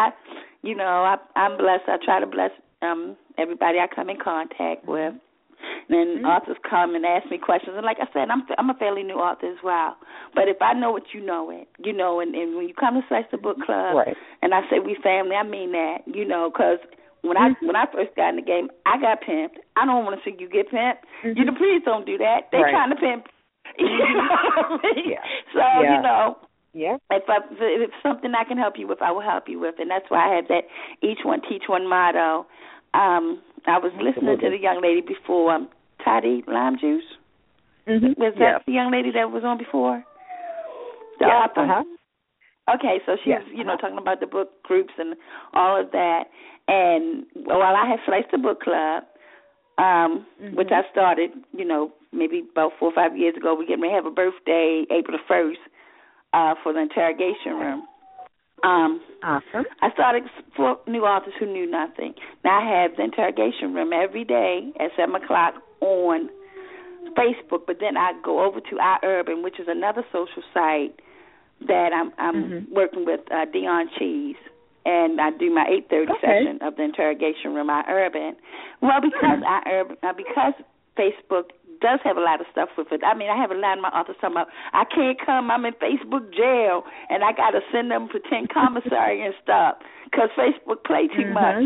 I'm blessed. I try to bless everybody I come in contact with. And then authors come and ask me questions. And like I said, I'm a fairly new author as well. But if I know it, you know it. You know, and when you come to Slice the Book Club, and I say we family, I mean that. You know, because when I first got in the game, I got pimped. I don't want to see you get pimped. You know, please don't do that. They're trying to pimp. You know what I mean? So, you know. Yeah. If it's something I can help you with, I will help you with. And that's why I have that each one teach one motto. I was listening to the young lady before, Toddy Lime Juice. Was that the young lady that was on before? The author? Okay, so she was, you know, talking about the book groups and all of that. And while I had Slice the Book Club, which I started, you know, maybe about 4 or 5 years ago, we get ready to have a birthday, April the 1st, for the interrogation room. Awesome. I started for new authors who knew nothing. Now I have the interrogation room every day at 7 o'clock on Facebook, but then I go over to iUrban, which is another social site that I'm working with Dion Cheese, and I do my 8:30 session of the interrogation room iUrban. Well, because Facebook does have a lot of stuff with it. I mean, I have a lot of my authors talking about, I can't come, I'm in Facebook jail, and I got to send them pretend commissary and stuff because Facebook play too much.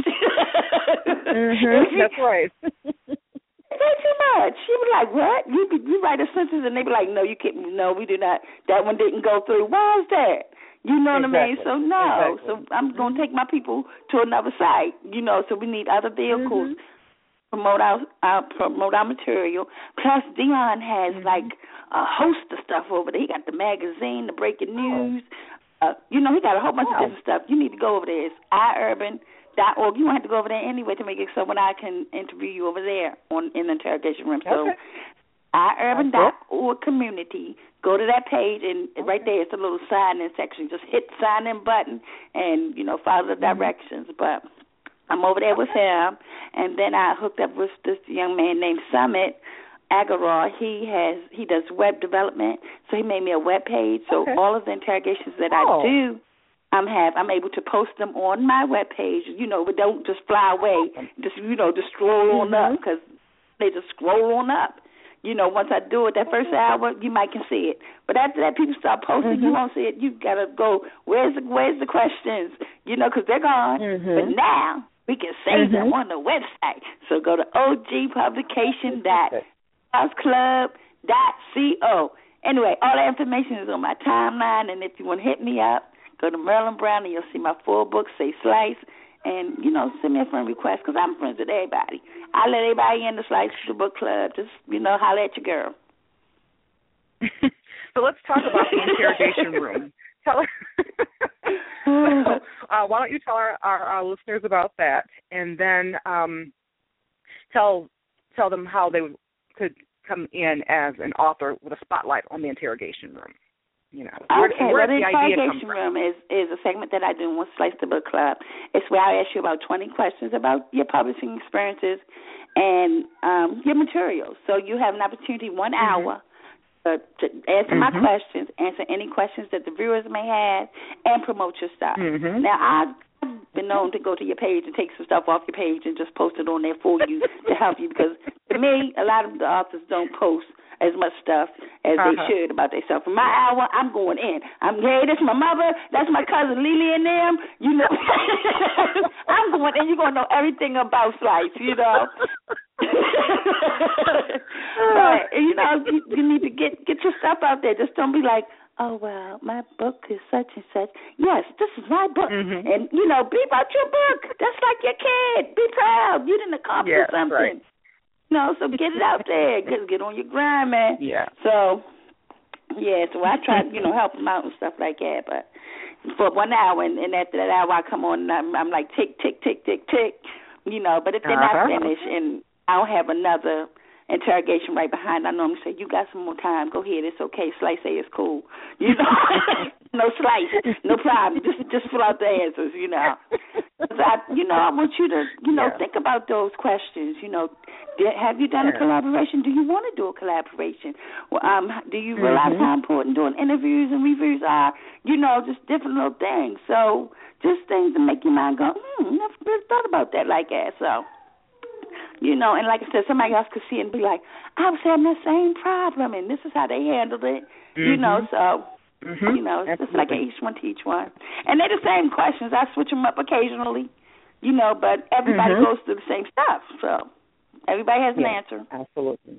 That's right. Play too much. She was like, what? You write a sentence, and they be like, no, you can't. No, we do not. That one didn't go through. Why is that? You know what I mean? So, no. So I'm going to take my people to another site, you know, so we need other vehicles. Promote our material. Plus, Dion has like a host of stuff over there. He got the magazine, the breaking news. You know, he got a whole bunch of different stuff. You need to go over there. It's iUrban.org. You won't have to go over there anyway to make it so when I can interview you over there in the interrogation room. So, iUrban.org community. Go to that page, and right there it's a little sign-in section. Just hit the sign-in button and, you know, follow the directions. But I'm over there with him, and then I hooked up with this young man named Summit Agarwal. He does web development, so he made me a web page. So all of the interrogations that I do, I'm able to post them on my web page. You know, but don't just fly away. Just scroll on up, because they just scroll on up. You know, once I do it, that first hour, you might can see it. But after that, people start posting, you won't see it. You got to go, where's the questions? You know, because they're gone. But now we can save them on the website. So go to ogpublication.houseclub.co. Anyway, all that information is on my timeline, and if you want to hit me up, go to Merlin Brown, and you'll see my 4 books, say Slice, and, you know, send me a friend request, because I'm friends with everybody. I let everybody in the Slice the Book Club. Just, you know, holler at your girl. So let's talk about the interrogation room. Why don't you tell our listeners about that, and then tell them how they could come in as an author with a spotlight on the interrogation room. You know, where the interrogation room is a segment that I do on Slice the Book Club. It's where I ask you about 20 questions about your publishing experiences and your materials. So you have an opportunity 1 hour to answer my questions, answer any questions that the viewers may have, and promote your stuff. Now, I been known to go to your page and take some stuff off your page and just post it on there for you to help you, because to me, a lot of the authors don't post as much stuff as they should about themselves. For my hour, I'm going in. Hey, that's my mother, that's my cousin Lily and them, you know. I'm going in. You're going to know everything about Slice, you know. But, you know, you need to get your stuff out there. Just don't be like, oh, well, my book is such and such. Yes, this is my book. Mm-hmm. And, you know, be about your book. That's like your kid. Be proud. You didn't accomplish something. Right. No, so get it out there. Get on your grind, man. Yeah. So I try to, help them out and stuff like that. But for 1 hour, and after that hour, I come on and I'm like, tick, tick, tick, tick, tick. But if they're not finished and I don't have another interrogation right behind, I normally say, you got some more time. Go ahead. It's okay. Slice say it's cool. No Slice. No problem. Just fill out the answers, I want you to, think about those questions. Have you done a collaboration? Do you want to do a collaboration? Well, do you realize how important doing interviews and reviews are? Just different little things. So just things to make your mind go, never really thought about that like that. So, and like I said, somebody else could see it and be like, I was having the same problem, and this is how they handled it. So... it's just like each one teach one. And they're the same questions. I switch them up occasionally, but everybody goes through the same stuff. So everybody has an answer. Absolutely.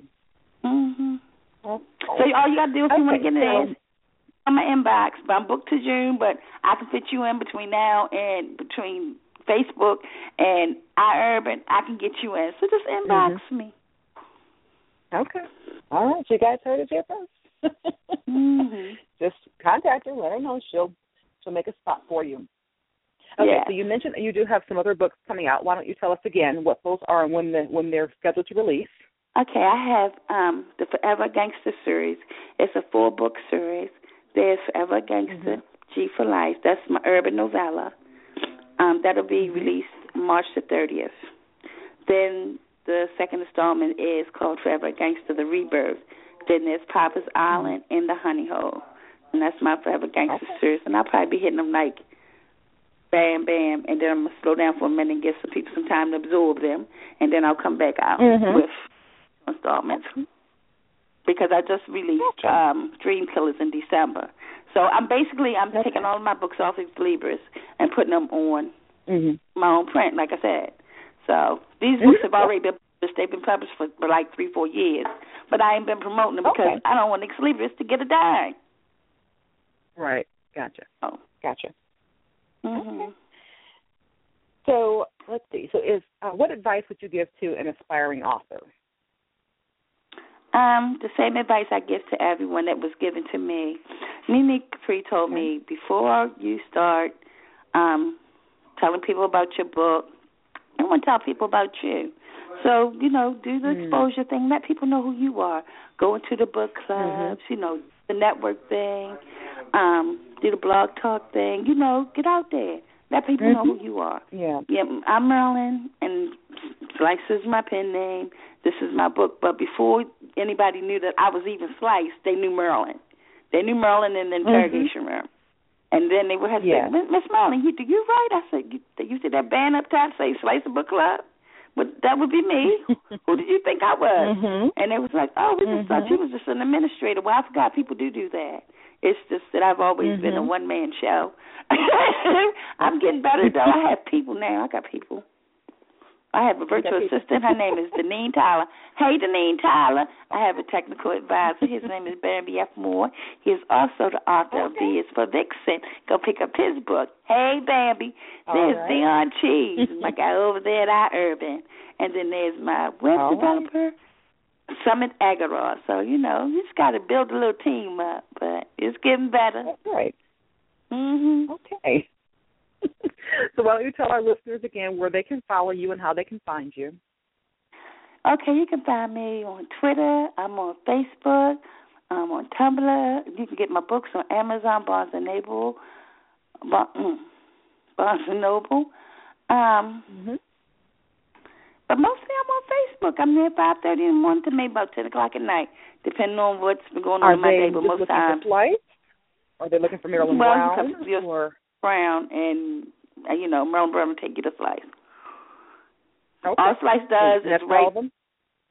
So all you got to do if you want to get it in on my inbox. But I'm booked to June, but I can fit you in between now and between Facebook and iUrban. I can get you in. So just inbox me. Okay. All right. You guys heard it here first. Just contact her, let her know. She'll make a spot for you. Okay, so you mentioned you do have some other books coming out. Why don't you tell us again what those are and when they're scheduled to release? Okay, I have the Forever Gangster series. It's a 4-book series. There's Forever Gangster, G for Life. That's my urban novella. That'll be released March the 30th. Then the second installment is called Forever Gangster, The Rebirth. Then there's Papa's Island and The Honey Hole. And that's my Forever Gangster series. And I'll probably be hitting them like bam, bam. And then I'm going to slow down for a minute and give some people some time to absorb them. And then I'll come back out with installments. Because I just released Dream Killers in December. So I'm taking all of my books off of Libris and putting them on my own print, like I said. So these books have already been published. They've been published for like 3-4 years. But I ain't been promoting them because I don't want Libris to get a dime. Right. Gotcha. Oh. Gotcha. Okay. So let's see. So what advice would you give to an aspiring author? The same advice I give to everyone that was given to me. Nene Capri told me, before you start telling people about your book, I want to tell people about you. So, do the exposure thing. Let people know who you are. Go into the book clubs, the network thing, do the blog talk thing. Get out there. Let people know who you are. Yeah, I'm Marilyn, and Slice is my pen name. This is my book. But before anybody knew that I was even Slice, they knew Marilyn. They knew Marilyn in the interrogation room. And then they would have to say, Miss Marilyn, do you write? I said, you see that band up top say Slice a Book Club? But that would be me. Who did you think I was? And they was like, oh, we just thought you was just an administrator. Well, I forgot people do that. It's just that I've always been a one-man show. I'm getting better, though. I have people now. I got people. I have a virtual assistant. Her name is Deneen Tyler. Hey, Deneen Tyler. I have a technical advisor. His name is Bambi F. Moore. He is also the author of V is for Vixen. Go pick up his book. Hey, Bambi. There's Dion Cheese, my guy over there at iUrban. And then there's my web developer, Summit Agarwal. So, you just got to build a little team up, but it's getting better. That's right. Okay. So why don't you tell our listeners again where they can follow you and how they can find you? Okay, you can find me on Twitter. I'm on Facebook. I'm on Tumblr. You can get my books on Amazon, Barnes & Noble. But mostly I'm on Facebook. I'm there 5:30 in the morning to maybe about 10 o'clock at night, depending on what's been going on in my day. But most times, are they looking for Marilyn Brown? Brown and Marilyn Brown will take you to Slice. Okay. All Slice does is for all of them?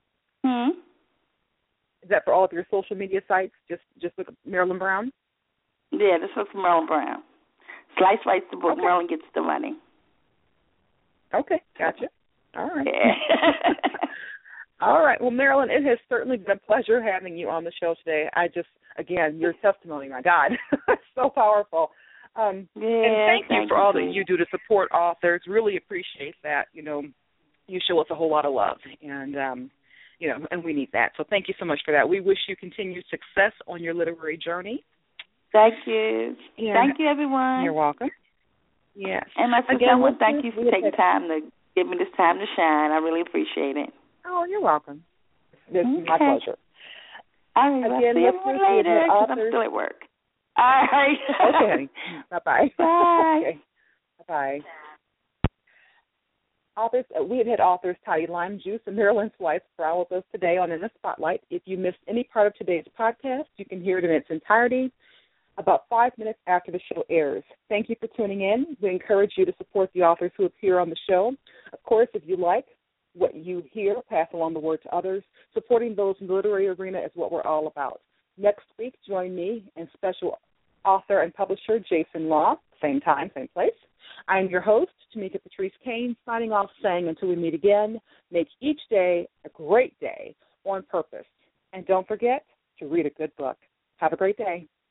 Is that for all of your social media sites? Just look at Marilyn Brown? Yeah, just look for Marilyn Brown. Slice writes the book. Okay. Marilyn gets the money. Okay, gotcha. All right. Yeah. All right. Well, Marilyn, it has certainly been a pleasure having you on the show today. Again, your testimony, my God, so powerful. And thank you for all that you do to support authors. Really appreciate that. You show us a whole lot of love, and and we need that. So thank you so much for that. We wish you continued success on your literary journey. Thank you. And thank you, everyone. You're welcome. Yes. And my sister, I want to thank you for taking time to give me this time to shine. I really appreciate it. Oh, you're welcome. This is my pleasure. All right. I'll see you later because I'm still at work. All right. Okay. Bye-bye. Bye. Okay. Bye-bye. Authors, we have had authors Toddy Lime Juice and Marilyn Slice Brown with us today on In the Spotlight. If you missed any part of today's podcast, you can hear it in its entirety about 5 minutes after the show airs. Thank you for tuning in. We encourage you to support the authors who appear on the show. Of course, if you like what you hear, pass along the word to others. Supporting those in the literary arena is what we're all about. Next week, join me and special author and publisher Jason Law, same time, same place. I'm your host, Tamika Patrice Kane, signing off saying until we meet again, make each day a great day on purpose. And don't forget to read a good book. Have a great day.